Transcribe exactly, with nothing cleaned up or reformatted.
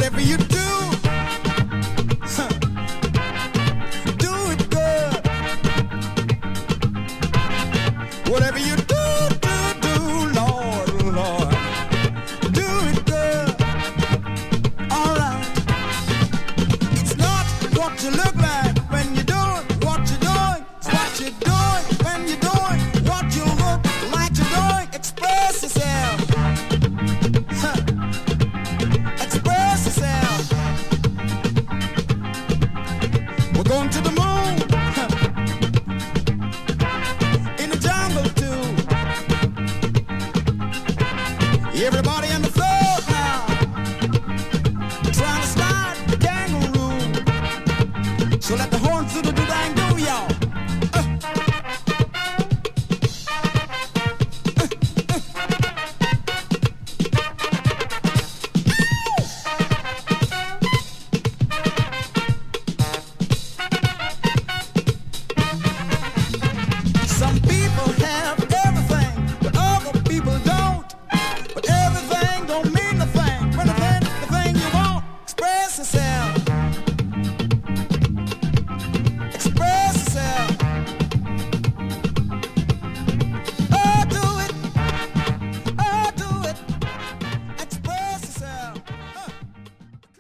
Whatever you do, huh, do it good. Whatever you do, do, do, Lord, Lord, do it good. All right. It's not what you look like when you're doing what you're doing. It's what you're doing when you're doing what you look like you're doing. Express yourself. Huh. Express yourself. We're going to the